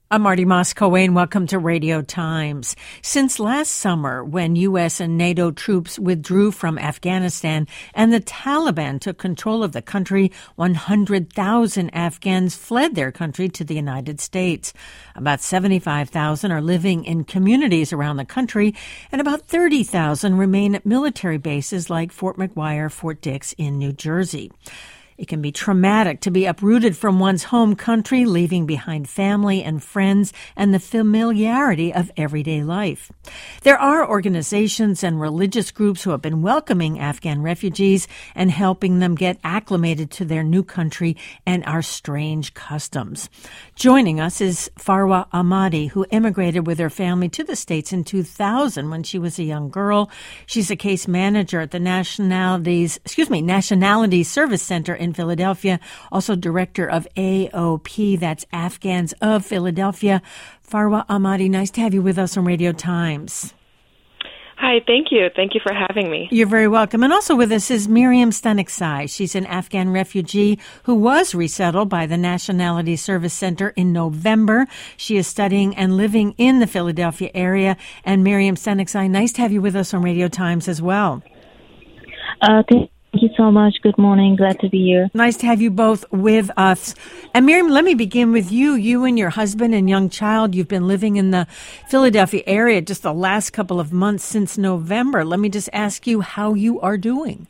I'm Marty Moss-Coane. Welcome to Radio Times. Since last summer, when U.S. and NATO troops withdrew from Afghanistan and the Taliban took control of the country, 100,000 Afghans fled their country to the United States. About 75,000 are living in communities around the country, and about 30,000 remain at military bases like Fort McGuire, Fort Dix in New Jersey. It can be traumatic to be uprooted from one's home country, leaving behind family and friends and the familiarity of everyday life. There are organizations and religious groups who have been welcoming Afghan refugees and helping them get acclimated to their new country and our strange customs. Joining us is Farwa Ahmadi, who immigrated with her family to the States in 2000 when she was a young girl. She's a case manager at the Nationality Service Center in Philadelphia, also director of AOP, that's Afghans of Philadelphia. Farwa Ahmadi, nice to have you with us on Radio Times. Hi, thank you. Thank you for having me. You're very welcome. And also with us is Miriam Staniksai. She's an Afghan refugee who was resettled by the Nationality Service Center in November. She is studying and living in the Philadelphia area. And Miriam Staniksai, nice to have you with us on Radio Times as well. Thank you so much. Good morning. Glad to be here. Nice to have you both with us. And Miriam, let me begin with you. You and your husband and young child, you've been living in the Philadelphia area just the last couple of months since November. Let me just ask you how you are doing.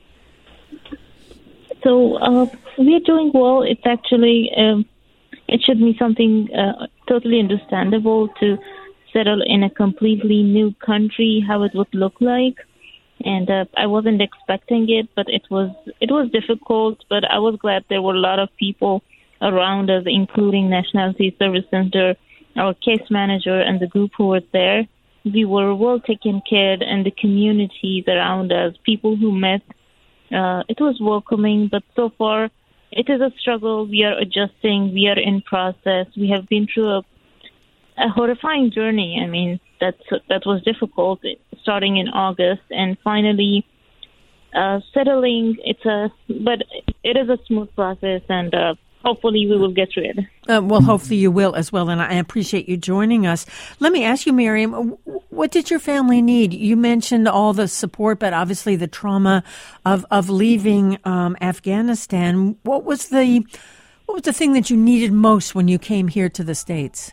So we're doing well. It's actually, it should be something totally understandable to settle in a completely new country, how it would look like. And I wasn't expecting it, but it was difficult. But I was glad there were a lot of people around us, including Nationality Service Center, our case manager, and the group who were there. We were well taken care of, and the communities around us, people who met, it was welcoming. But so far, it is a struggle. We are adjusting. We are in process. We have been through a horrifying journey. I mean, that was difficult, starting in August, and finally settling. But it is a smooth process, and hopefully we will get through it. Well, hopefully you will as well, and I appreciate you joining us. Let me ask you, Miriam, what did your family need? You mentioned all the support, but obviously the trauma of leaving Afghanistan. What was the thing that you needed most when you came here to the States?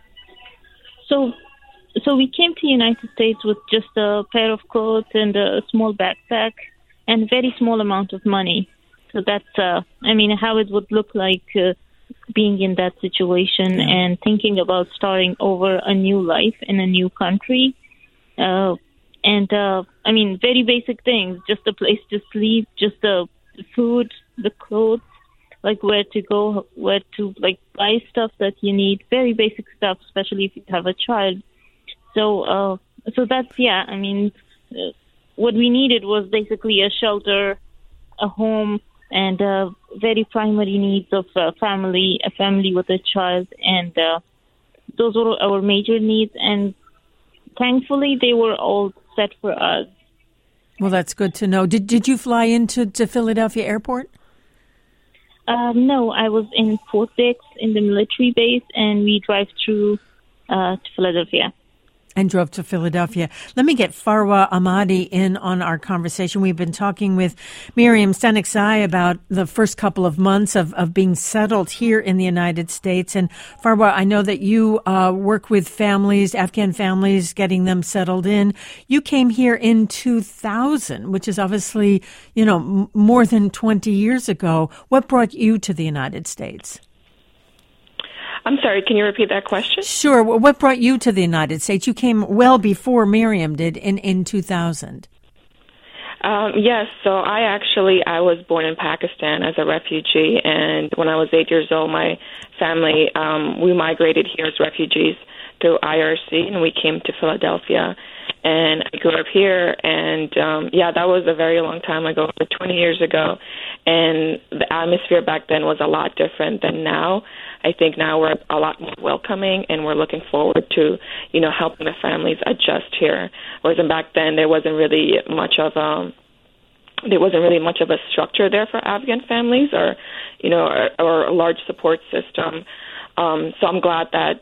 So we came to the United States with just a pair of clothes and a small backpack and a very small amount of money. So that's, how it would look like being in that situation and thinking about starting over a new life in a new country. Very basic things, just a place to sleep, just the food, the clothes, like where to go, where to buy stuff that you need, very basic stuff, especially if you have a child. So that's, what we needed was basically a shelter, a home, and very primary needs of a family with a child. And those were our major needs. And thankfully, they were all set for us. Well, that's good to know. Did you fly into Philadelphia Airport? No, I was in Fort Dix in the military base, and we drive through to Philadelphia. And drove to Philadelphia. Let me get Farwa Ahmadi in on our conversation. We've been talking with Miriam Staniksai about the first couple of months of being settled here in the United States. And Farwa, I know that you work with families, Afghan families, getting them settled in. You came here in 2000, which is obviously, more than 20 years ago. What brought you to the United States? I'm sorry, can you repeat that question? Sure. What brought you to the United States? You came well before Miriam did in 2000. Yes, so I was born in Pakistan as a refugee, and when I was 8 years old, my family, we migrated here as refugees through IRC, and we came to Philadelphia, and I grew up here, and that was a very long time ago, 20 years ago, and the atmosphere back then was a lot different than now. I think now we're a lot more welcoming, and we're looking forward to, helping the families adjust here. Whereas back then there wasn't really much of a structure there for Afghan families, or a large support system. So I'm glad that,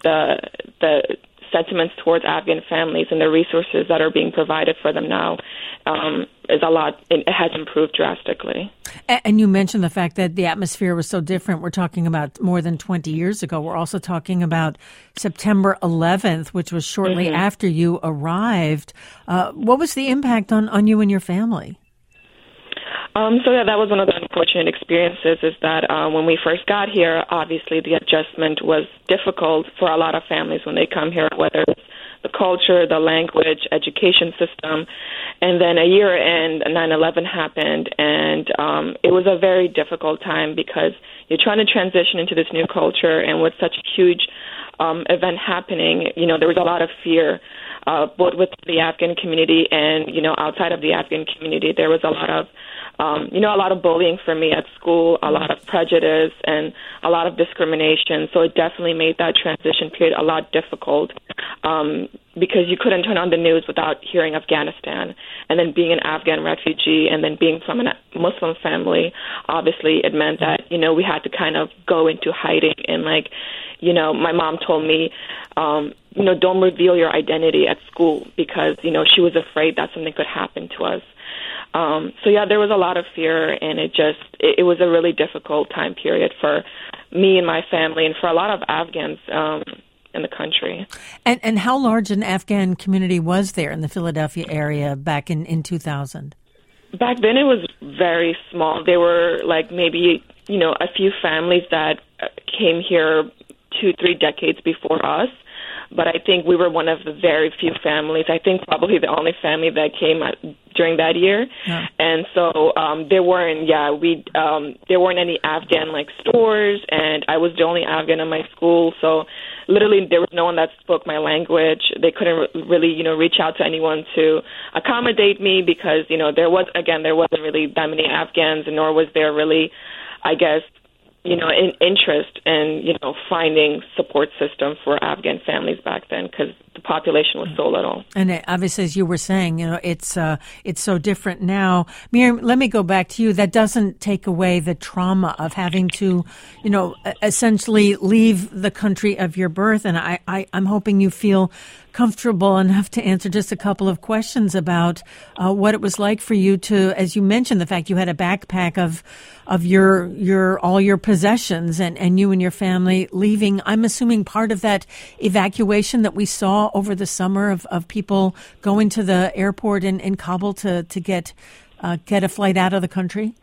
the sentiments towards Afghan families and the resources that are being provided for them now is a lot. It has improved drastically. And you mentioned the fact that the atmosphere was so different. We're talking about more than 20 years ago. We're also talking about September 11th, which was shortly after you arrived. What was the impact on you and your family? That was one of the unfortunate experiences, is that when we first got here, obviously the adjustment was difficult for a lot of families when they come here, whether it's the culture, the language, education system. And then a year in, 9/11 happened, and it was a very difficult time because you're trying to transition into this new culture, and with such a huge event happening, there was a lot of fear, both with the Afghan community and, outside of the Afghan community. There was a lot of a lot of bullying for me at school, a lot of prejudice, and a lot of discrimination. So it definitely made that transition period a lot difficult because you couldn't turn on the news without hearing Afghanistan. And then being an Afghan refugee and then being from a Muslim family, obviously it meant that, we had to kind of go into hiding. And my mom told me, don't reveal your identity at school because, she was afraid that something could happen to us. There was a lot of fear, and it was a really difficult time period for me and my family and for a lot of Afghans in the country. And how large an Afghan community was there in the Philadelphia area back in 2000? Back then it was very small. There were maybe, a few families that came here 2-3 decades before us. But I think we were one of the very few families. I think probably the only family that came during that year. Yeah. And so there weren't any Afghan stores, and I was the only Afghan in my school. So literally there was no one that spoke my language. They couldn't really reach out to anyone to accommodate me because there wasn't really that many Afghans, nor was there really, I guess, interest in, finding support system for Afghan families back then because the population was so little. And obviously, as you were saying, it's so different now. Miriam, let me go back to you. That doesn't take away the trauma of having to, essentially leave the country of your birth. And I'm hoping you feel comfortable enough to answer just a couple of questions about what it was like for you to, as you mentioned, the fact you had a backpack of your all your possessions and you and your family leaving. I'm assuming part of that evacuation that we saw over the summer of people going to the airport in Kabul to get a flight out of the country.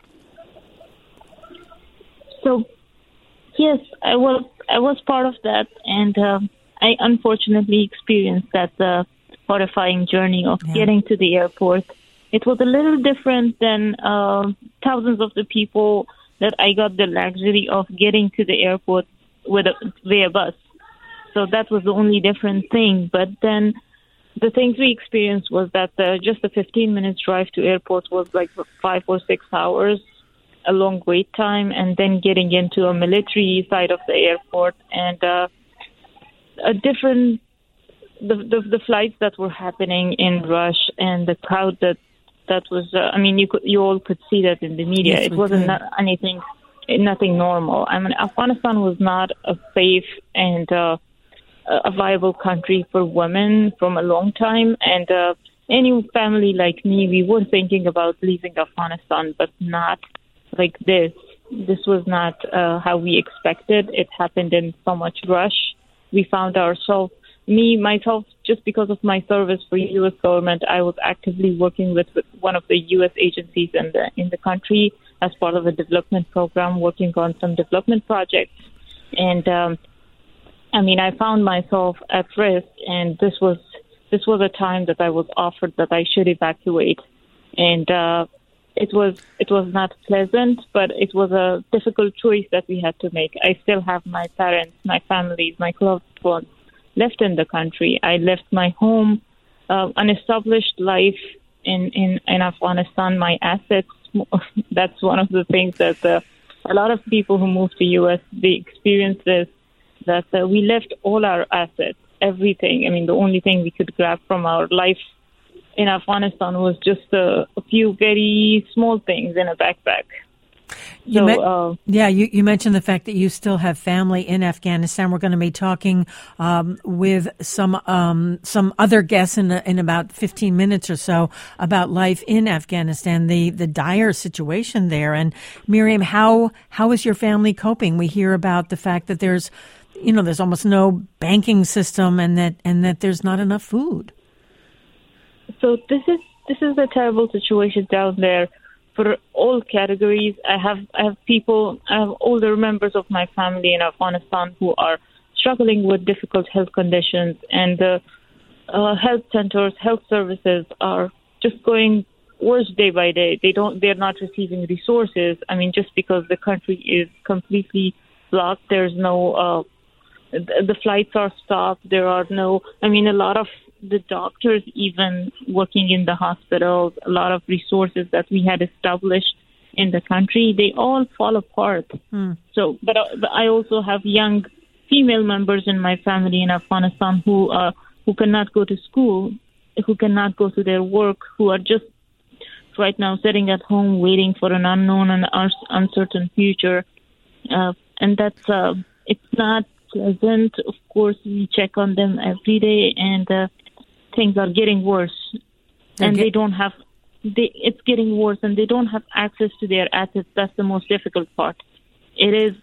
So, yes, I was part of that, and I unfortunately experienced that horrifying journey of getting to the airport. It was a little different than thousands of the people that I got the luxury of getting to the airport via bus. So that was the only different thing. But then the things we experienced was that just a 15-minute drive to airport was 5 or 6 hours, a long wait time, and then getting into a military side of the airport and the flights that were happening in rush and the crowd that was, you all could see that in the media. Yes, it wasn't nothing normal. Afghanistan was not a safe and a viable country for women from a long time. And any family like me, we were thinking about leaving Afghanistan, but not like this. This was not how we expected. It happened in so much rush. We found ourselves, myself, just because of my service for U.S. government, I was actively working with one of the U.S. agencies in the country as part of a development program, working on some development projects. And I found myself at risk, and this was a time that I was offered that I should evacuate. And it was not pleasant, but it was a difficult choice that we had to make. I still have my parents, my family, my loved ones left in the country. I left my home, an established life in Afghanistan, my assets. That's one of the things that a lot of people who move to U.S., they experience this, that we left all our assets, everything. The only thing we could grab from our life in Afghanistan was just a few very small things in a backpack. You mentioned the fact that you still have family in Afghanistan. We're going to be talking with some other guests in about 15 minutes or so about life in Afghanistan, the dire situation there. And Miriam, how is your family coping? We hear about the fact that there's almost no banking system and that there's not enough food. So this is a terrible situation down there for all categories. I have older members of my family in Afghanistan who are struggling with difficult health conditions, and the health centers, health services are just going worse day by day. They're not receiving resources. I mean, just because the country is completely blocked, there's no the flights are stopped. There are no, a lot of the doctors even working in the hospitals, a lot of resources that we had established in the country, they all fall apart. So, but I also have young female members in my family in Afghanistan who cannot go to school, who cannot go to their work, who are just right now sitting at home waiting for an unknown and uncertain future. And that's, it's not pleasant. Of course, we check on them every day, and things are getting worse. It's getting worse, and they don't have access to their assets. That's the most difficult part. It is,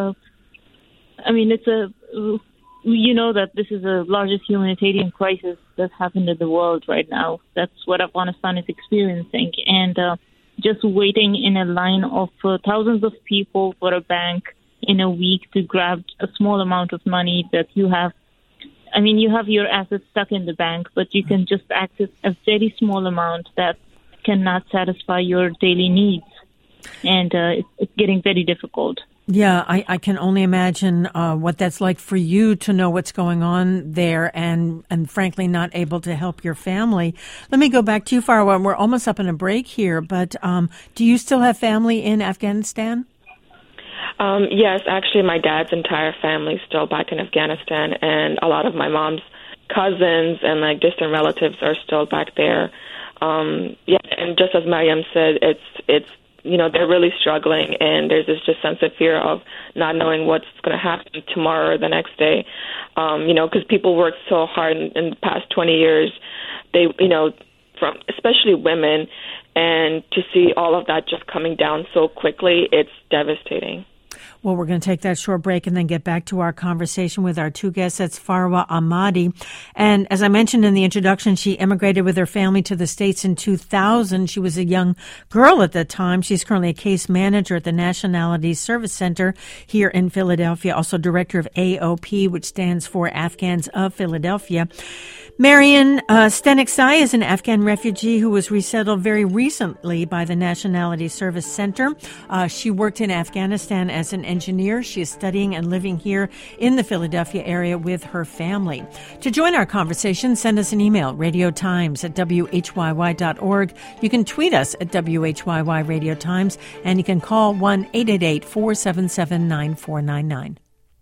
we know that this is the largest humanitarian crisis that's happened in the world right now. That's what Afghanistan is experiencing. And just waiting in a line of thousands of people for a bank in a week to grab a small amount of money that you have. I mean, you have your assets stuck in the bank, but you can just access a very small amount that cannot satisfy your daily needs. And it's getting very difficult. Yeah, I can only imagine what that's like for you to know what's going on there and frankly not able to help your family. Let me go back to you, Farwa. We're almost up on a break here, but do you still have family in Afghanistan? Yes, actually my dad's entire family is still back in Afghanistan, and a lot of my mom's cousins and distant relatives are still back there. And just as Mariam said, it's they're really struggling, and there's this just sense of fear of not knowing what's going to happen tomorrow or the next day. Because people worked so hard in the past 20 years, they, from especially women, and to see all of that just coming down so quickly, it's devastating. Well, we're going to take that short break and then get back to our conversation with our two guests. That's Farwa Ahmadi. And as I mentioned in the introduction, she immigrated with her family to the States in 2000. She was a young girl at the time. She's currently a case manager at the Nationality Service Center here in Philadelphia, also director of AOP, which stands for Afghans of Philadelphia. Mariam Stenicsai is an Afghan refugee who was resettled very recently by the Nationality Service Center. She worked in Afghanistan as an engineer. She is studying and living here in the Philadelphia area with her family. To join our conversation, send us an email, radiotimes@whyy.org. You can tweet us at WHYY Radio Times, and you can call 1-888-477-9499.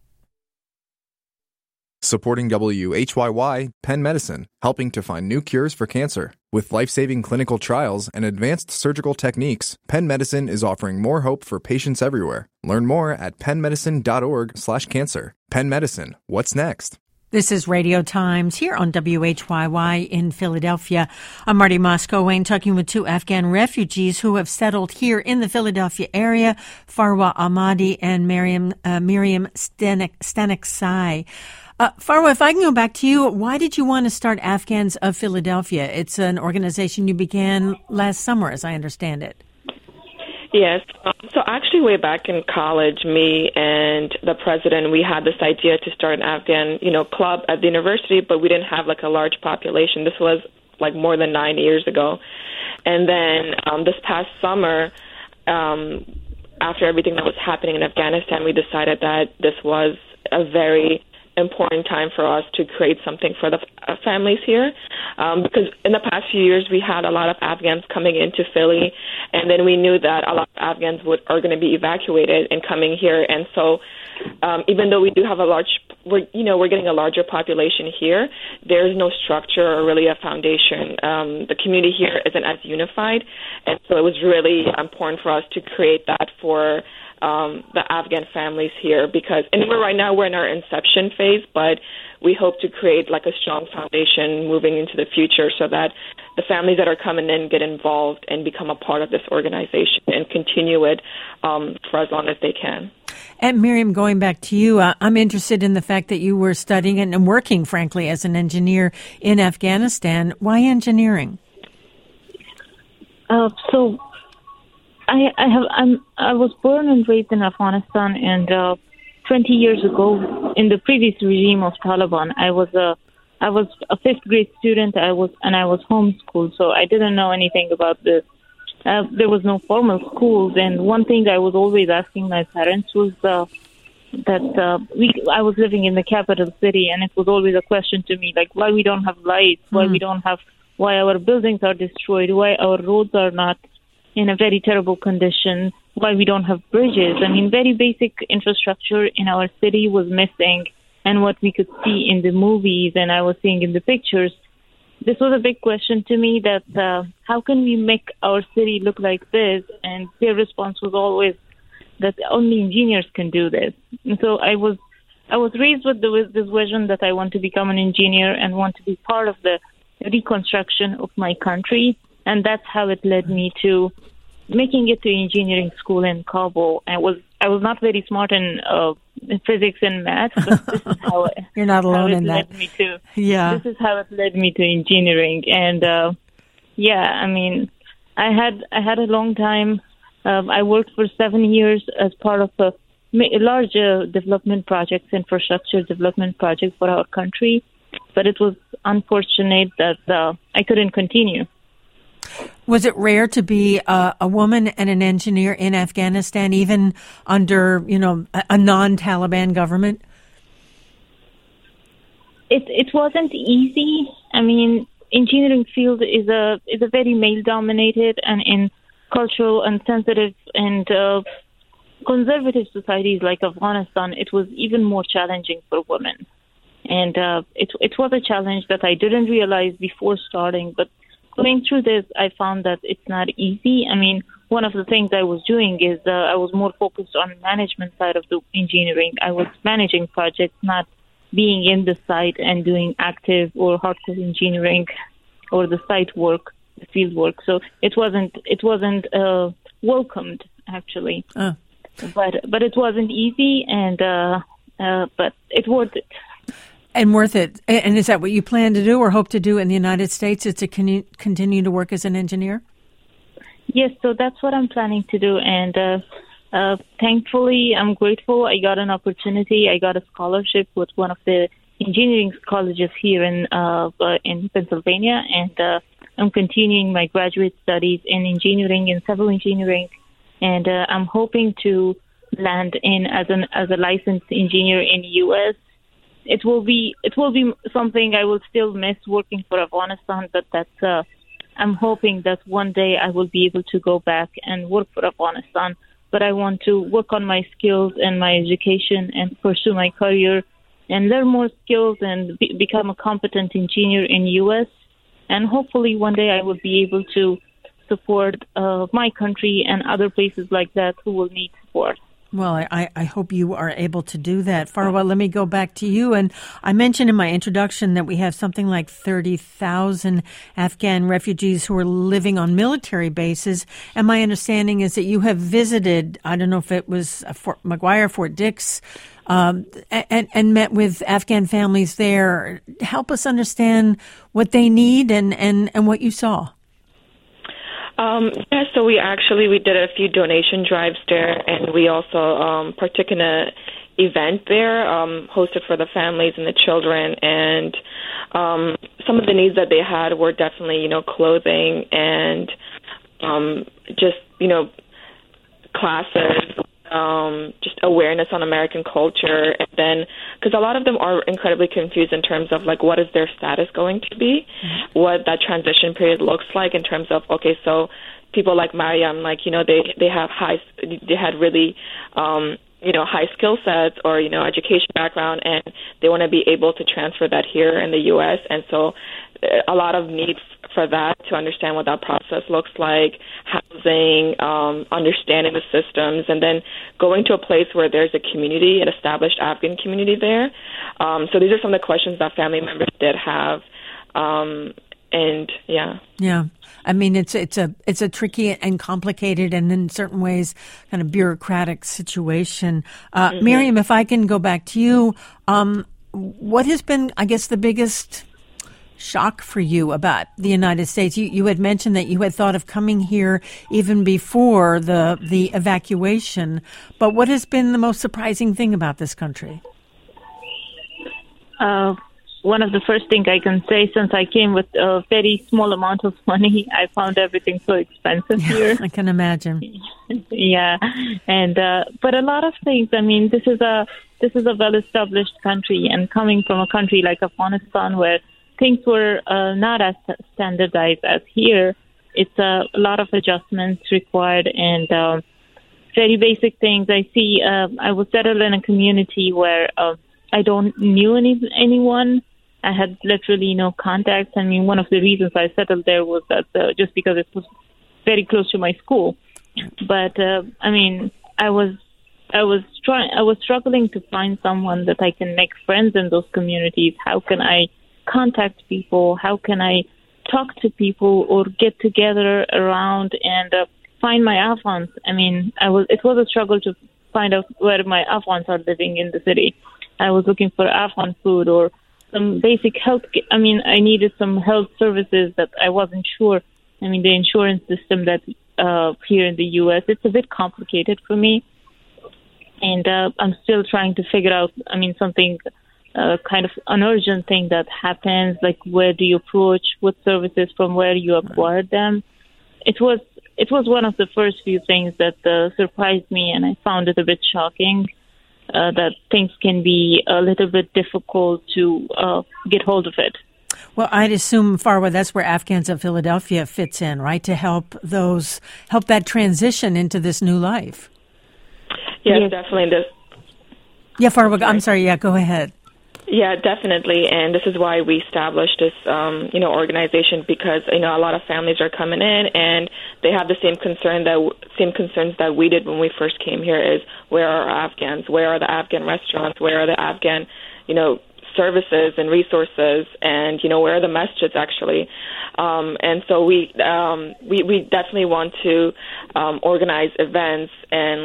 Supporting WHYY, Penn Medicine, helping to find new cures for cancer. With life-saving clinical trials and advanced surgical techniques, Penn Medicine is offering more hope for patients everywhere. Learn more at pennmedicine.org/cancer. Penn Medicine, what's next? This is Radio Times here on WHYY in Philadelphia. I'm Marty Moscow-Wayne, talking with two Afghan refugees who have settled here in the Philadelphia area, Farwa Ahmadi and Miriam Stenicsai. Farwa, if I can go back to you, why did you want to start Afghans of Philadelphia? It's an organization you began last summer, as I understand it. Yes. So actually way back in college, me and the president, we had this idea to start an Afghan, club at the university, but we didn't have a large population. This was more than 9 years ago. And then this past summer, after everything that was happening in Afghanistan, we decided that this was a very important time for us to create something for the families here, because in the past few years we had a lot of Afghans coming into Philly, and then we knew that a lot of Afghans are going to be evacuated and coming here, and so even though we do have a large we're getting a larger population here. There's no structure or really a foundation. The community here isn't as unified, and so it was really important for us to create that for the Afghan families here, because, and we're in our inception phase, but we hope to create like a strong foundation moving into the future so that the families that are coming in get involved and become a part of this organization and continue it for as long as they can. And Miriam, going back to you, I'm interested in the fact that you were studying and working, frankly, as an engineer in Afghanistan. Why engineering? So I was born and raised in Afghanistan, and 20 years ago, in the previous regime of Taliban, I was a fifth grade student. I was homeschooled, so I didn't know anything about this. There was no formal schools, and one thing I was always asking my parents was I was living in the capital city, and it was always a question to me, like why we don't have lights, why our buildings are destroyed, why our roads are not in a very terrible condition, why we don't have bridges. I mean, very basic infrastructure in our city was missing, and what we could see in the movies and I was seeing in the pictures, this was a big question to me, that how can we make our city look like this? And their response was always that only engineers can do this. And so I was raised with this vision that I want to become an engineer and want to be part of the reconstruction of my country. And that's how it led me to making it to engineering school in Kabul. I was not very smart in physics and math, but this is how you're not alone in that. This is how it led me to engineering. And I mean, I had a long time. I worked for 7 years as part of a large development projects, infrastructure development project for our country. But it was unfortunate that I couldn't continue. Was it rare to be a woman and an engineer in Afghanistan, even under, a non-Taliban government? It wasn't easy. I mean, engineering field is a very male-dominated, and in cultural and sensitive and conservative societies like Afghanistan, it was even more challenging for women. And it was a challenge that I didn't realize before starting, but going through this, I found that it's not easy. I mean, one of the things I was doing is I was more focused on management side of the engineering. I was managing projects, not being in the site and doing active or hardcore engineering or the site work, the field work. So it wasn't welcomed, actually. But it wasn't easy, and but it's worth it. And worth it. And is that what you plan to do or hope to do in the United States, is to continue to work as an engineer? Yes, so that's what I'm planning to do. And thankfully, I'm grateful I got an opportunity. I got a scholarship with one of the engineering colleges here in Pennsylvania. And I'm continuing my graduate studies in engineering and civil engineering. And I'm hoping to land in as a licensed engineer in the U.S. It will be something I will still miss working for Afghanistan, but that's I'm hoping that one day I will be able to go back and work for Afghanistan. But I want to work on my skills and my education and pursue my career and learn more skills and become a competent engineer in the U.S. And hopefully one day I will be able to support my country and other places like that who will need support. Well, I hope you are able to do that. Farwa, let me go back to you. And I mentioned in my introduction that we have something like 30,000 Afghan refugees who are living on military bases. And my understanding is that you have visited, I don't know if it was Fort McGuire, Fort Dix, and met with Afghan families there. Help us understand what they need and what you saw. So we did a few donation drives there, and we also partook in an event there, hosted for the families and the children. And some of the needs that they had were definitely, clothing and just, classes, just awareness on American culture. And then, because a lot of them are incredibly confused in terms of, like, what is their status going to be, what that transition period looks like in terms of, okay, so people like Mariam, like, they had really high skill sets or, education background, and they want to be able to transfer that here in the U.S. And so a lot of need for that, to understand what that process looks like, housing, understanding the systems, and then going to a place where there's a community, an established Afghan community there. So these are some of the questions that family members did have. Yeah. I mean, it's a tricky and complicated and in certain ways kind of bureaucratic situation. Miriam, if I can go back to you, what has been, I guess, the biggest shock for you about the United States? You had mentioned that you had thought of coming here even before the evacuation, but what has been the most surprising thing about this country? One of the first things I can say, since I came with a very small amount of money, I found everything so expensive here. I can imagine. Yeah, and but a lot of things. I mean, this is a well-established country, and coming from a country like Afghanistan, where things were not as standardized as here, it's a lot of adjustments required, and very basic things. I see. I was settled in a community where I don't knew anyone. I had literally no contacts. I mean, one of the reasons I settled there was that just because it was very close to my school. But I mean, I was struggling to find someone that I can make friends in those communities. How can I contact people? How can I talk to people or get together around and find my Afghans? I mean, it was a struggle to find out where my Afghans are living in the city. I was looking for Afghan food or some basic health. I mean, I needed some health services that I wasn't sure. I mean, the insurance system that here in the U.S., it's a bit complicated for me. And I'm still trying to figure out, I mean, something kind of an urgent thing that happens, like where do you approach, what services, from where you acquired them. It was one of the first few things that surprised me, and I found it a bit shocking. That things can be a little bit difficult to get hold of it. Well, I'd assume, Farwa, that's where Afghans of Philadelphia fits in, right? To help that transition into this new life. Yes. Definitely. Yeah, Farwa, I'm sorry. Yeah, go ahead. Yeah, definitely, and this is why we established this, organization, because a lot of families are coming in and they have the same concerns that we did when we first came here. Is where are Afghans? Where are the Afghan restaurants? Where are the Afghan, services and resources? And where are the masjids actually? And so we definitely want to organize events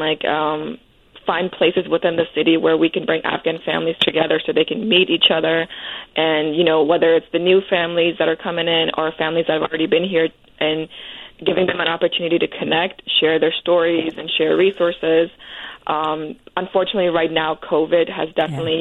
and find places within the city where we can bring Afghan families together so they can meet each other. And, whether it's the new families that are coming in or families that have already been here, and giving them an opportunity to connect, share their stories, and share resources. Unfortunately, right now, COVID has definitely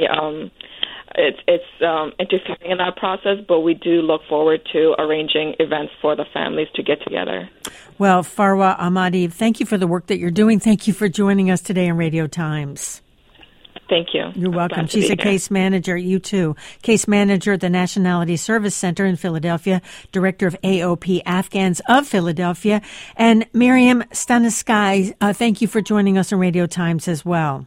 it's interfering in that process, but we do look forward to arranging events for the families to get together. Well, Farwa Ahmadi, thank you for the work that you're doing. Thank you for joining us today on Radio Times. Thank you. You're welcome. She's a case manager, you too. Case manager at the Nationality Service Center in Philadelphia, director of AOP Afghans of Philadelphia. And Miriam Staniskai, thank you for joining us on Radio Times as well.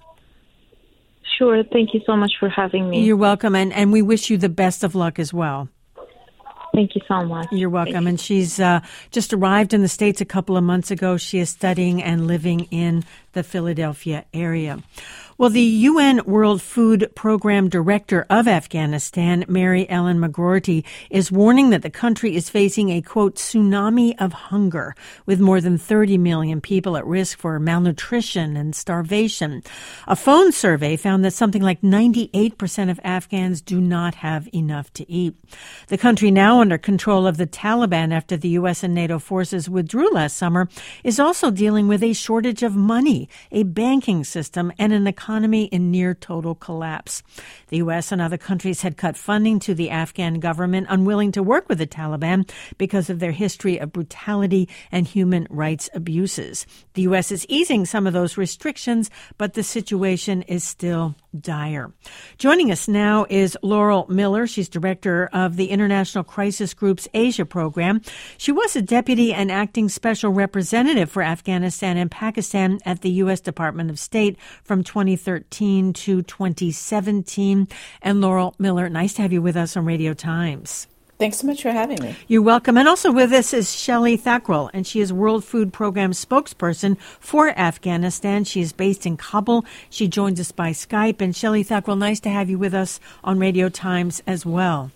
Sure. Thank you so much for having me. You're welcome. And we wish you the best of luck as well. Thank you so much. You're welcome. And she's just arrived in the States a couple of months ago. She is studying and living in the Philadelphia area. Well, the UN World Food Program Director of Afghanistan, Mary Ellen McGroarty, is warning that the country is facing a, quote, tsunami of hunger, with more than 30 million people at risk for malnutrition and starvation. A phone survey found that something like 98% of Afghans do not have enough to eat. The country, now under control of the Taliban after the U.S. and NATO forces withdrew last summer, is also dealing with a shortage of money, a banking system, and an economy in near total collapse. The U.S. and other countries had cut funding to the Afghan government, unwilling to work with the Taliban because of their history of brutality and human rights abuses. The U.S. is easing some of those restrictions, but the situation is still dire. Joining us now is Laurel Miller. She's director of the International Crisis Group's Asia program. She was a deputy and acting special representative for Afghanistan and Pakistan at the U.S. Department of State from 2013 to 2017. And Laurel Miller, nice to have you with us on Radio Times. Thanks so much for having me. You're welcome. And also with us is Shelley Thakral, and she is World Food Program spokesperson for Afghanistan. She is based in Kabul. She joins us by Skype. And Shelley Thakral, nice to have you with us on Radio Times as well.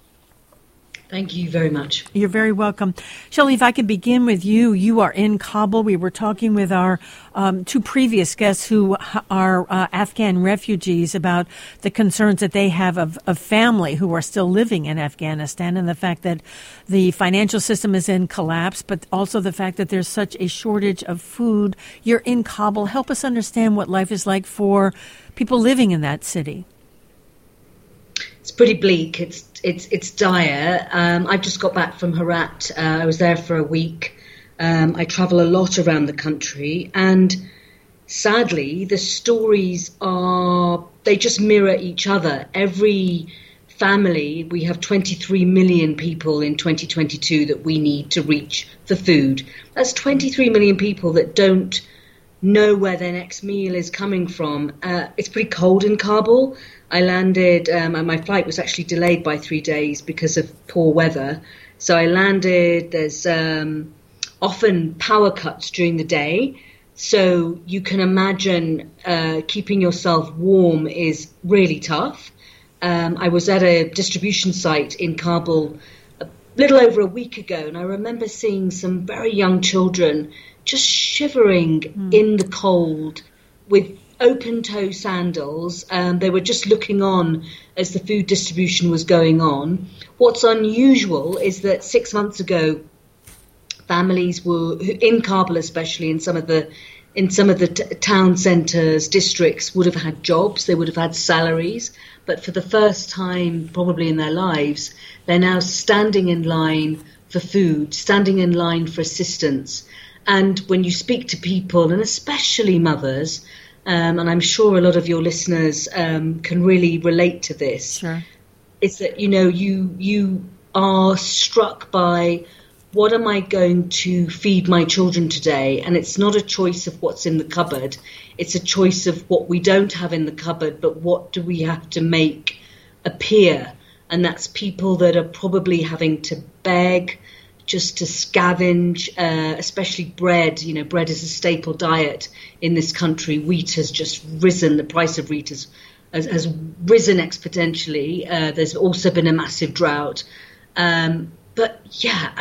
Thank you very much. You're very welcome. Shelley, if I could begin with you. You are in Kabul. We were talking with our two previous guests who are Afghan refugees about the concerns that they have of family who are still living in Afghanistan and the fact that the financial system is in collapse, but also the fact that there's such a shortage of food. You're in Kabul. Help us understand what life is like for people living in that city. It's pretty bleak. It's dire. I just got back from Herat. I was there for a week. I travel a lot around the country, and sadly, the stories they just mirror each other. Every family, we have 23 million people in 2022 that we need to reach for food. That's 23 million people that don't know where their next meal is coming from. It's pretty cold in Kabul. I landed, and my flight was actually delayed by 3 days because of poor weather. So I landed, there's often power cuts during the day. So you can imagine keeping yourself warm is really tough. I was at a distribution site in Kabul a little over a week ago, and I remember seeing some very young children just shivering in the cold with open-toe sandals. They were just looking on as the food distribution was going on. What's unusual is that 6 months ago, families were in Kabul, especially in some of the town centres, districts, would have had jobs. They would have had salaries, but for the first time, probably in their lives, they're now standing in line for food, standing in line for assistance. And when you speak to people, and especially mothers, and I'm sure a lot of your listeners can really relate to this. Sure. It's that, you are struck by, what am I going to feed my children today? And it's not a choice of what's in the cupboard. It's a choice of what we don't have in the cupboard, but what do we have to make appear? And that's people that are probably having to beg, just to scavenge, especially bread. Bread is a staple diet in this country. Wheat has just risen. The price of wheat has risen exponentially. There's also been a massive drought. But yeah,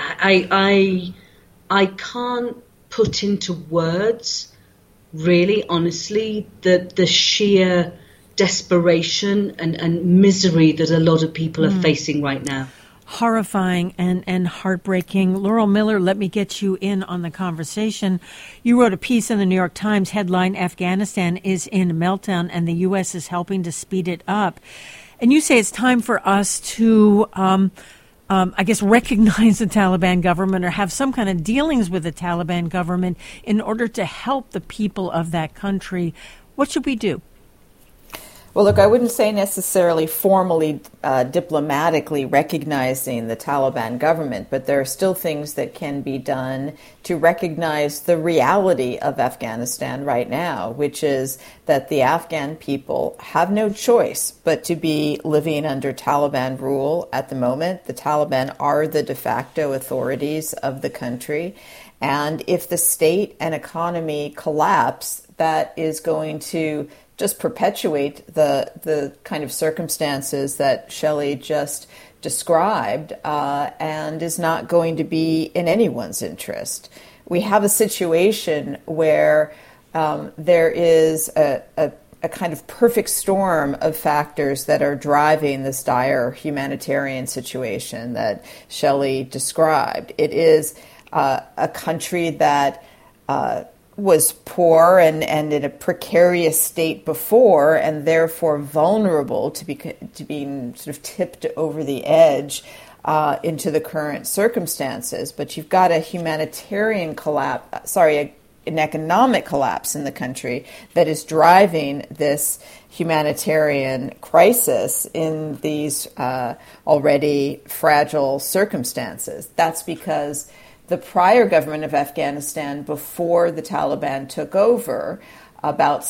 I can't put into words, really, honestly, the sheer desperation and misery that a lot of people are facing right now. Horrifying and heartbreaking. Laurel Miller, let me get you in on the conversation. You wrote a piece in the New York Times, headline, Afghanistan is in meltdown and the U.S. is helping to speed it up. And you say it's time for us to, recognize the Taliban government or have some kind of dealings with the Taliban government in order to help the people of that country. What should we do? Well, look, I wouldn't say necessarily formally, diplomatically recognizing the Taliban government, but there are still things that can be done to recognize the reality of Afghanistan right now, which is that the Afghan people have no choice but to be living under Taliban rule at the moment. The Taliban are the de facto authorities of the country. And if the state and economy collapse, that is going to just perpetuate the kind of circumstances that Shelley just described, and is not going to be in anyone's interest. We have a situation where there is a kind of perfect storm of factors that are driving this dire humanitarian situation that Shelley described. It is a country that was poor and in a precarious state before, and therefore vulnerable to being sort of tipped over the edge into the current circumstances. But you've got a humanitarian collapse. an economic collapse in the country that is driving this humanitarian crisis in these already fragile circumstances. That's because the prior government of Afghanistan, before the Taliban took over, about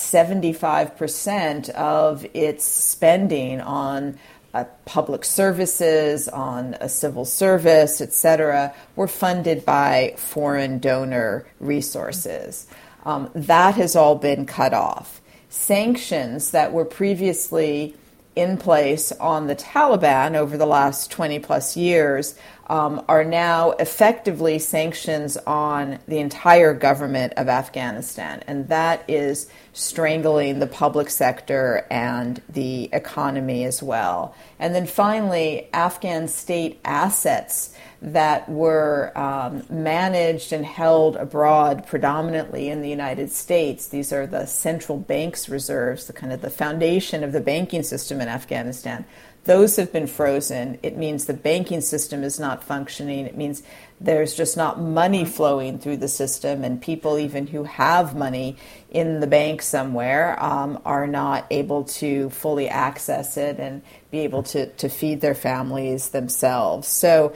75% of its spending on public services, on a civil service, etc., were funded by foreign donor resources. That has all been cut off. Sanctions that were previously in place on the Taliban over the last 20 plus years are now effectively sanctions on the entire government of Afghanistan. And that is strangling the public sector and the economy as well. And then finally, Afghan state assets that were managed and held abroad predominantly in the United States. These are the central bank's reserves, the kind of the foundation of the banking system in Afghanistan. Those have been frozen. It means the banking system is not functioning. It means there's just not money flowing through the system, and people even who have money in the bank somewhere are not able to fully access it and be able to feed their families themselves. So,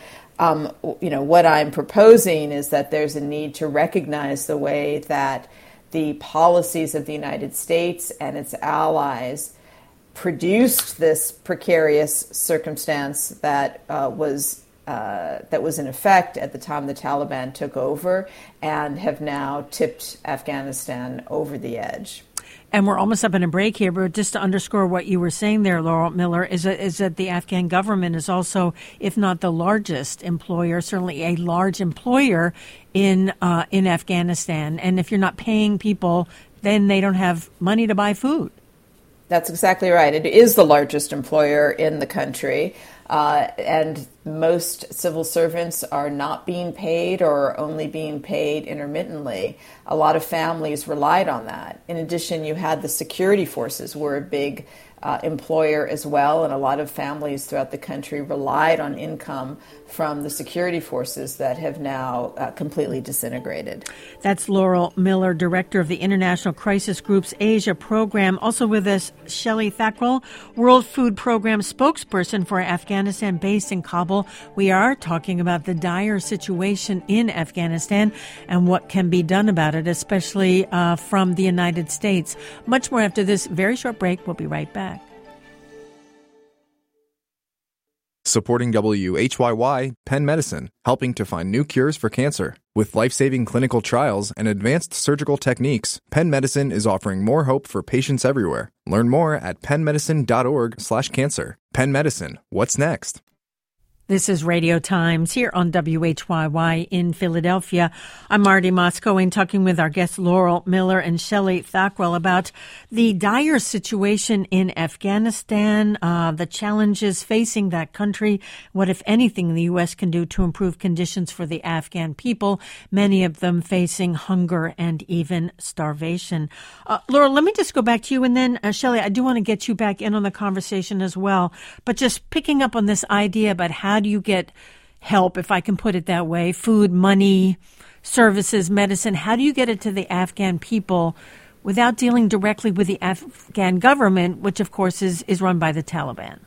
what I'm proposing is that there's a need to recognize the way that the policies of the United States and its allies produced this precarious circumstance that was in effect at the time the Taliban took over, and have now tipped Afghanistan over the edge. And we're almost up in a break here, but just to underscore what you were saying there, Laurel Miller, is that the Afghan government is also, if not the largest employer, certainly a large employer in Afghanistan. And if you're not paying people, then they don't have money to buy food. That's exactly right. It is the largest employer in the country, and most civil servants are not being paid or only being paid intermittently. A lot of families relied on that. In addition, you had the security forces were a big employer as well, and a lot of families throughout the country relied on income from the security forces that have now completely disintegrated. That's Laurel Miller, Director of the International Crisis Group's Asia Program. Also with us, Shelley Thakral, World Food Program spokesperson for Afghanistan based in Kabul. We are talking about the dire situation in Afghanistan and what can be done about it, especially from the United States. Much more after this very short break. We'll be right back. Supporting WHYY, Penn Medicine, helping to find new cures for cancer. With life-saving clinical trials and advanced surgical techniques, Penn Medicine is offering more hope for patients everywhere. Learn more at pennmedicine.org/cancer. Penn Medicine, what's next? This is Radio Times here on WHYY in Philadelphia. I'm Marty Moscow, talking with our guests Laurel Miller and Shelley Thakral about the dire situation in Afghanistan, the challenges facing that country, what, if anything, the U.S. can do to improve conditions for the Afghan people, many of them facing hunger and even starvation. Laurel, let me just go back to you, and then, Shelley, I do want to get you back in on the conversation as well. But just picking up on this idea about how do you get help, if I can put it that way, food, money, services, medicine, how do you get it to the Afghan people without dealing directly with the Afghan government, which, of course, is run by the Taliban?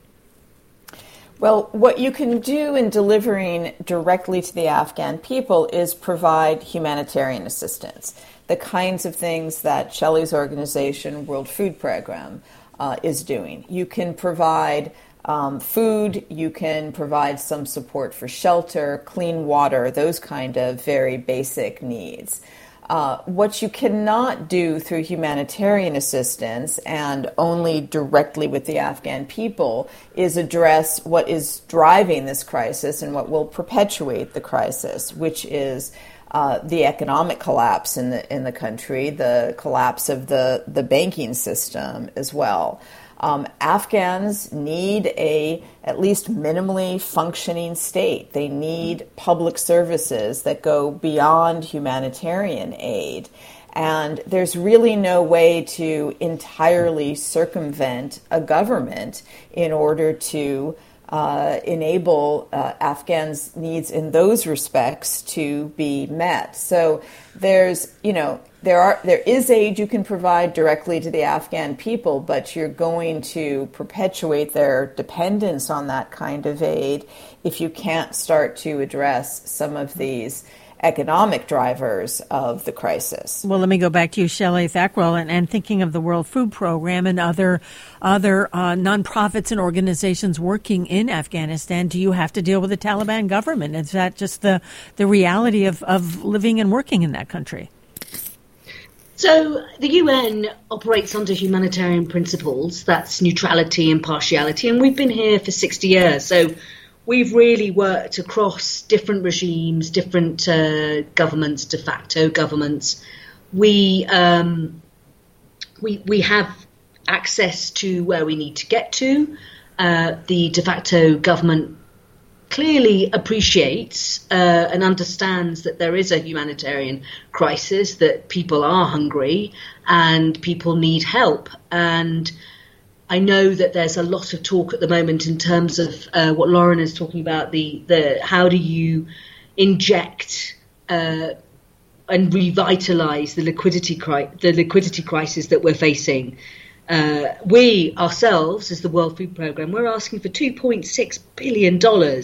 Well, what you can do in delivering directly to the Afghan people is provide humanitarian assistance, the kinds of things that Shelley's organization, World Food Program, is doing. You can provide food, you can provide some support for shelter, clean water, those kind of very basic needs. What you cannot do through humanitarian assistance and only directly with the Afghan people is address what is driving this crisis and what will perpetuate the crisis, which is the economic collapse in the country, the collapse of the banking system as well. Afghans need a at least minimally functioning state. They need public services that go beyond humanitarian aid. And there's really no way to entirely circumvent a government in order to enable Afghans' needs in those respects to be met. So there's, there is aid you can provide directly to the Afghan people, but you're going to perpetuate their dependence on that kind of aid if you can't start to address some of these economic drivers of the crisis. Well, let me go back to you, Shelley Thakral, and thinking of the World Food Program and other nonprofits and organizations working in Afghanistan. Do you have to deal with the Taliban government? Is that just the reality of living and working in that country? So the UN operates under humanitarian principles. That's neutrality, impartiality, and we've been here for 60 years. So we've really worked across different regimes, different governments, de facto governments. We have access to where we need to get to. The de facto government clearly appreciates and understands that there is a humanitarian crisis, that people are hungry and people need help. And I know that there's a lot of talk at the moment in terms of what Lauren is talking about, the how do you inject and revitalize the liquidity crisis that we're facing. We ourselves, as the World Food Programme, we're asking for $2.6 billion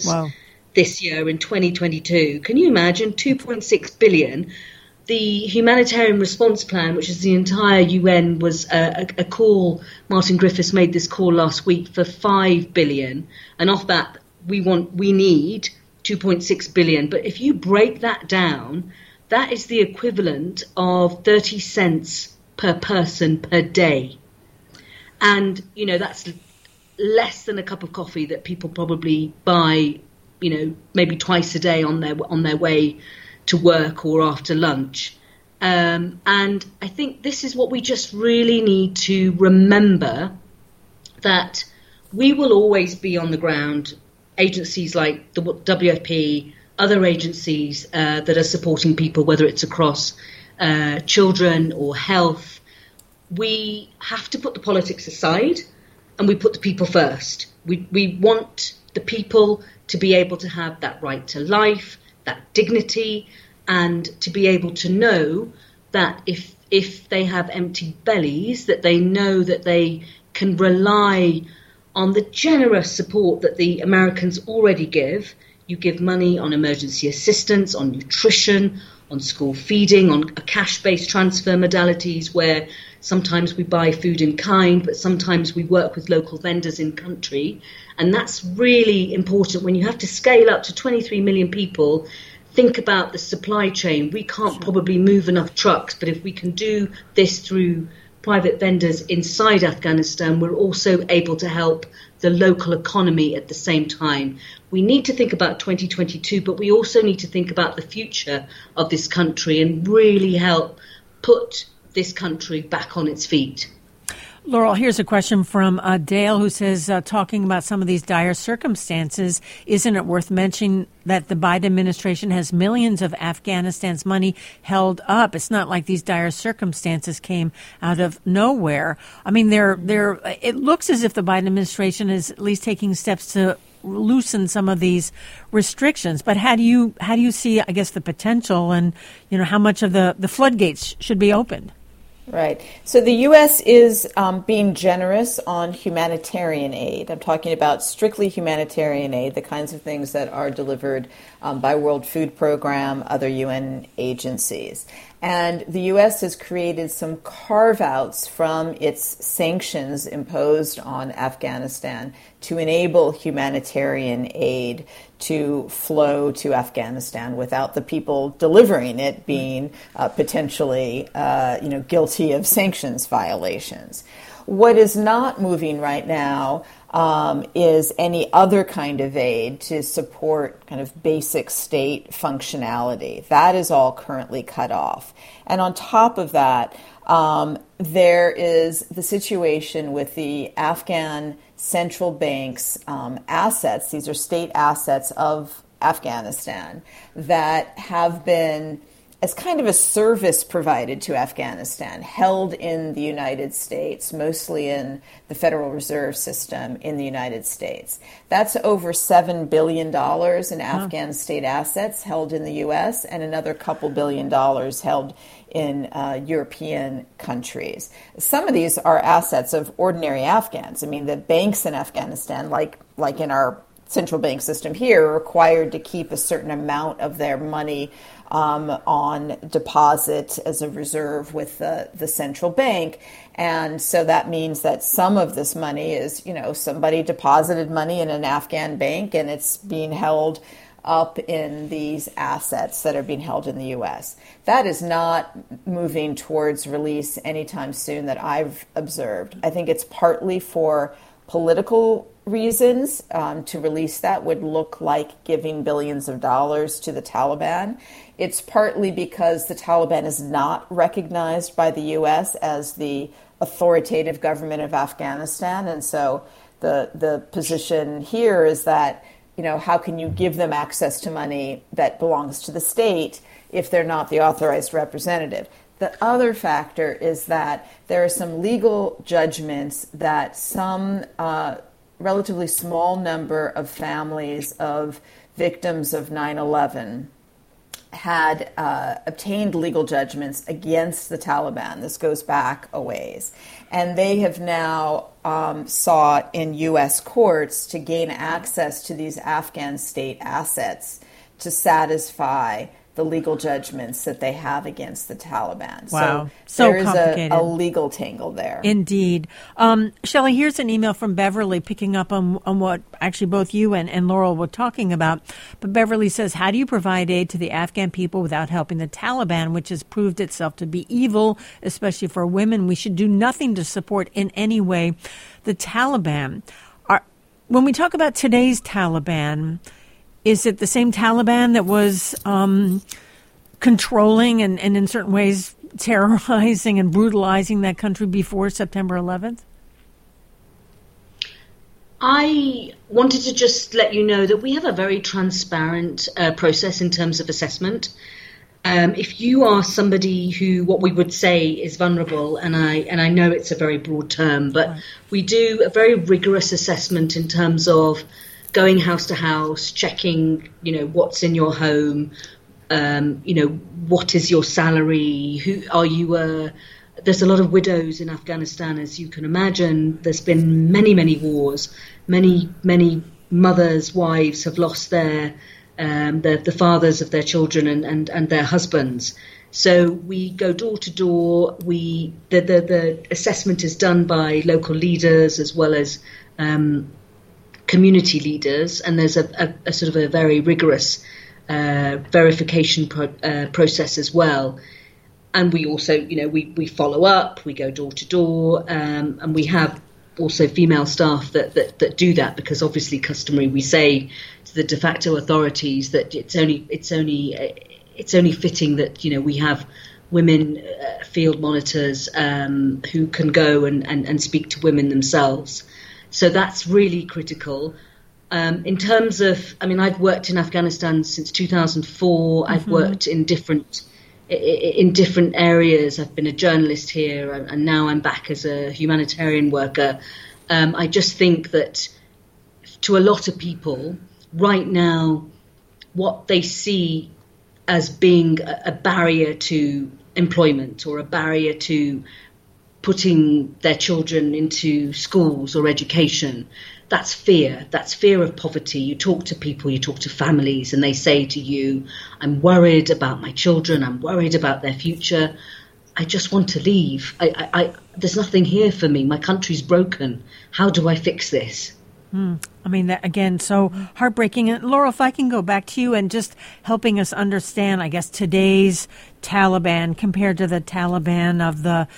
this year in 2022. Can you imagine? $2.6 billion. The humanitarian response plan, which is the entire UN, was a call. Martin Griffiths made this call last week for $5 billion, and off that we need $2.6 billion. But if you break that down, that is the equivalent of 30 cents per person per day. And, that's less than a cup of coffee that people probably buy, maybe twice a day on their way to work or after lunch. And I think this is what we just really need to remember, that we will always be on the ground. Agencies like the WFP, other agencies that are supporting people, whether it's across children or health. We have to put the politics aside and we put the people first. We want the people to be able to have that right to life, that dignity, and to be able to know that if they have empty bellies, that they know that they can rely on the generous support that the Americans already give. You give money on emergency assistance, on nutrition, on school feeding, on cash-based transfer modalities where sometimes we buy food in kind, but sometimes we work with local vendors in country. And that's really important when you have to scale up to 23 million people. Think about the supply chain. We can't probably move enough trucks, but if we can do this through private vendors inside Afghanistan, we're also able to help the local economy at the same time. We need to think about 2022, but we also need to think about the future of this country and really help put this country back on its feet. Laurel, here's a question from Dale, who says, talking about some of these dire circumstances, isn't it worth mentioning that the Biden administration has millions of Afghanistan's money held up? It's not like these dire circumstances came out of nowhere. I mean, it looks as if the Biden administration is at least taking steps to loosen some of these restrictions. But how do you see, I guess, the potential and, how much of the floodgates should be opened? Right. So the U.S. is being generous on humanitarian aid. I'm talking about strictly humanitarian aid, the kinds of things that are delivered by World Food Program, other UN agencies. And the U.S. has created some carve-outs from its sanctions imposed on Afghanistan to enable humanitarian aid to flow to Afghanistan without the people delivering it being potentially, guilty of sanctions violations. What is not moving right now is any other kind of aid to support kind of basic state functionality. That is all currently cut off. And on top of that, there is the situation with the Afghan central bank's assets. These are state assets of Afghanistan that have been as kind of a service provided to Afghanistan, held in the United States, mostly in the Federal Reserve System in the United States. That's over $7 billion in Afghan state assets held in the U.S. and another couple $2 billion held in European countries. Some of these are assets of ordinary Afghans. I mean, the banks in Afghanistan, like in our central bank system here, are required to keep a certain amount of their money on deposit as a reserve with the central bank. And so that means that some of this money is, somebody deposited money in an Afghan bank and it's being held up in these assets that are being held in the U.S. That is not moving towards release anytime soon that I've observed. I think it's partly for political reasons. To release that would look like giving billions of dollars to the Taliban. It's partly because the Taliban is not recognized by the U.S. as the authoritative government of Afghanistan. And so the position here is that, how can you give them access to money that belongs to the state if they're not the authorized representative? The other factor is that there are some legal judgments that some relatively small number of families of victims of 9/11 had obtained legal judgments against the Taliban. This goes back a ways. And they have now sought in U.S. courts to gain access to these Afghan state assets to satisfy the legal judgments that they have against the Taliban. Wow. So there complicated. is a legal tangle there. Indeed. Shelley, here's an email from Beverly picking up on what actually both you and Laurel were talking about. But Beverly says, how do you provide aid to the Afghan people without helping the Taliban, which has proved itself to be evil, especially for women? We should do nothing to support in any way the Taliban. When we talk about today's Taliban, is it the same Taliban that was controlling and in certain ways terrorizing and brutalizing that country before September 11th? I wanted to just let you know that we have a very transparent process in terms of assessment. If you are somebody who, what we would say, is vulnerable, and I know it's a very broad term, but right. We do a very rigorous assessment in terms of going house to house, checking, what's in your home, what is your salary, who are you? There's a lot of widows in Afghanistan, as you can imagine. There's been many, many wars. Many mothers, wives have lost the fathers of their children and their husbands. So we go door to door. The assessment is done by local leaders as well as community leaders, and there's a sort of a very rigorous verification process as well. And we also, we follow up, we go door to door, and we have also female staff that do that, because obviously customary, we say to the de facto authorities that it's only fitting that we have women field monitors who can go and speak to women themselves. So that's really critical. In terms of, I've worked in Afghanistan since 2004. Mm-hmm. I've worked in different areas. I've been a journalist here, and now I'm back as a humanitarian worker. I just think that to a lot of people right now, what they see as being a barrier to employment or a barrier to putting their children into schools or education, that's fear. That's fear of poverty. You talk to people, you talk to families, and they say to you, I'm worried about my children, I'm worried about their future. I just want to leave. There's nothing here for me. My country's broken. How do I fix this? That again, so heartbreaking. And Laurel, if I can go back to you and just helping us understand, I guess, today's Taliban compared to the Taliban of the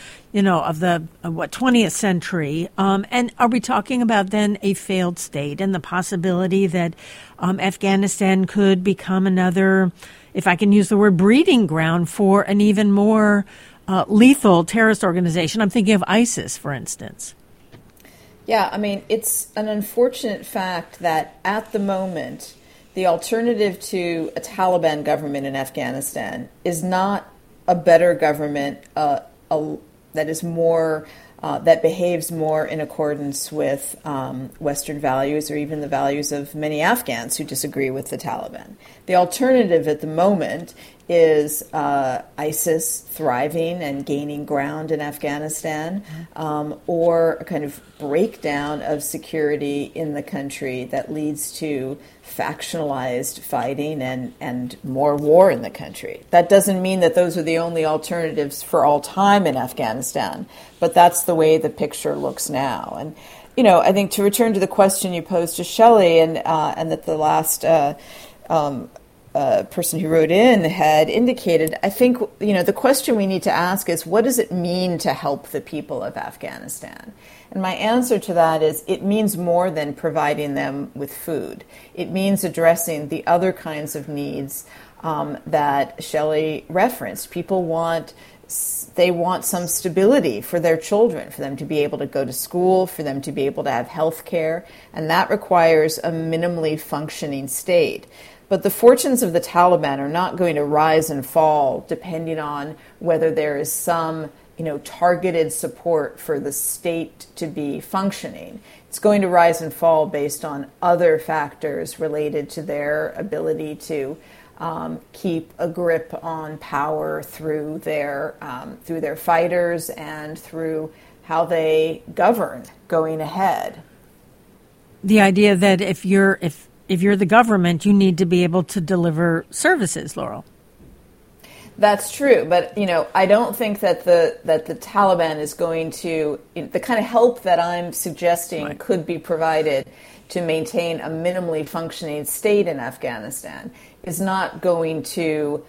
20th century. And are we talking about then a failed state and the possibility that Afghanistan could become another, if I can use the word, breeding ground for an even more lethal terrorist organization? I'm thinking of ISIS, for instance. Yeah, it's an unfortunate fact that at the moment, the alternative to a Taliban government in Afghanistan is not a better government that is more that behaves more in accordance with Western values or even the values of many Afghans who disagree with the Taliban. The alternative at the moment is ISIS thriving and gaining ground in Afghanistan, or a kind of breakdown of security in the country that leads to factionalized fighting and more war in the country. That doesn't mean that those are the only alternatives for all time in Afghanistan, but that's the way the picture looks now. And, you know, I think to return to the question you posed to Shelley and that the last person who wrote in had indicated, I think, you know, the question we need to ask is, what does it mean to help the people of Afghanistan? And my answer to that is, it means more than providing them with food. It means addressing the other kinds of needs that Shelley referenced. People want some stability for their children, for them to be able to go to school, for them to be able to have health care, and that requires a minimally functioning state. But the fortunes of the Taliban are not going to rise and fall depending on whether there is some, you know, targeted support for the state to be functioning. It's going to rise and fall based on other factors related to their ability to keep a grip on power through their fighters and through how they govern going ahead. The idea that if you're the government, you need to be able to deliver services, Laurel. That's true, but you know, I don't think that the Taliban is going to, the kind of help that I'm suggesting could be provided to maintain a minimally functioning state in Afghanistan is not going to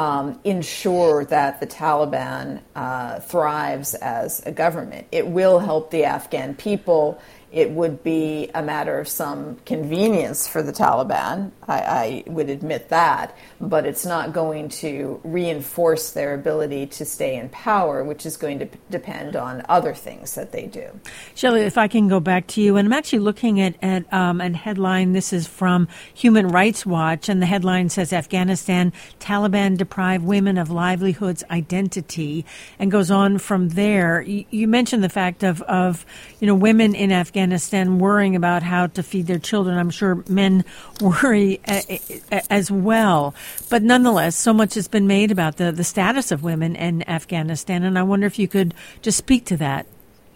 ensure that the Taliban thrives as a government. It will help the Afghan people. It would be a matter of some convenience for the Taliban, I would admit that, but it's not going to reinforce their ability to stay in power, which is going to depend on other things that they do. Shelley, if I can go back to you, and I'm actually looking at a headline. This is from Human Rights Watch, and the headline says, Afghanistan, Taliban deprive women of livelihoods, identity, and goes on from there. You mentioned the fact of women in Afghanistan worrying about how to feed their children. I'm sure men worry as well. But nonetheless, so much has been made about the status of women in Afghanistan, and I wonder if you could just speak to that.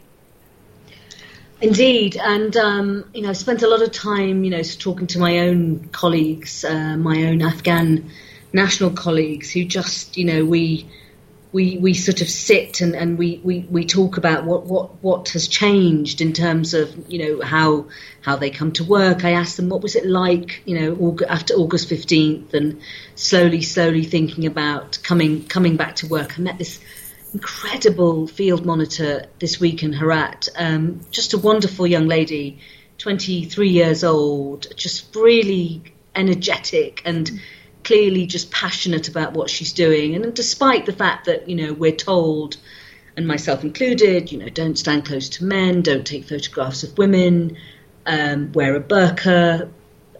Indeed, and I've spent a lot of time, talking to my own colleagues, my own Afghan national colleagues, who just, we sort of sit and we talk about what has changed in terms of how they come to work. I asked them what was it like after August 15th, and slowly thinking about coming back to work. I met this incredible field monitor this week in Herat, just a wonderful young lady, 23 years old, just really energetic and clearly just passionate about what she's doing. And despite the fact that, we're told, and myself included, don't stand close to men, don't take photographs of women, wear a burqa,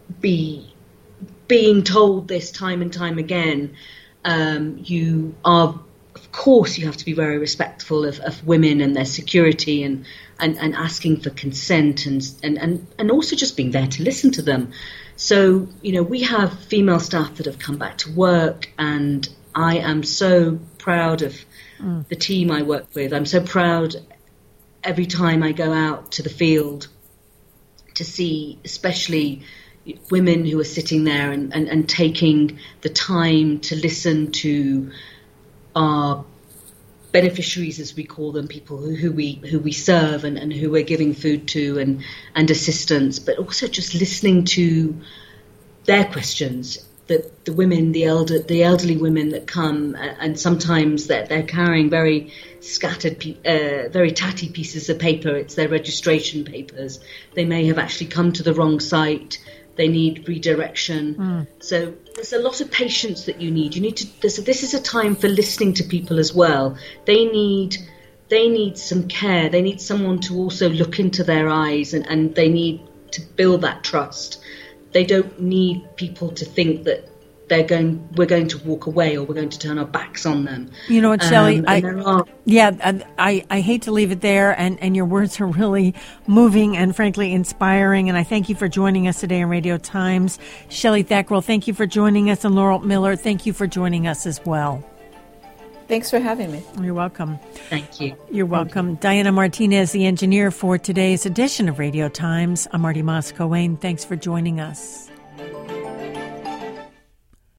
being told this time and time again, of course, you have to be very respectful of women and their security and asking for consent and also just being there to listen to them. So, we have female staff that have come back to work, and I am so proud of the team I work with. I'm so proud every time I go out to the field to see especially women who are sitting there and taking the time to listen to our beneficiaries, as we call them, people who we serve and who we're giving food to and assistance, but also just listening to their questions. That the women, the elderly women that come, and sometimes they're carrying very scattered, very tatty pieces of paper. It's their registration papers. They may have actually come to the wrong site. They need redirection. So there's a lot of patience that you need. This is a time for listening to people as well. They need some care. They need someone to also look into their eyes, and they need to build that trust. they don't need people to think that we're going to walk away or we're going to turn our backs on them. You know what, Shelley? I hate to leave it there, and your words are really moving and frankly inspiring, and I thank you for joining us today on Radio Times. Shelley Thackrell, thank you for joining us, and Laurel Miller, thank you for joining us as well. Thanks for having me. You're welcome. Thank you. You're welcome. Diana Martinez, the engineer for today's edition of Radio Times. I'm Marty Moscoe-Wayne. Thanks for joining us.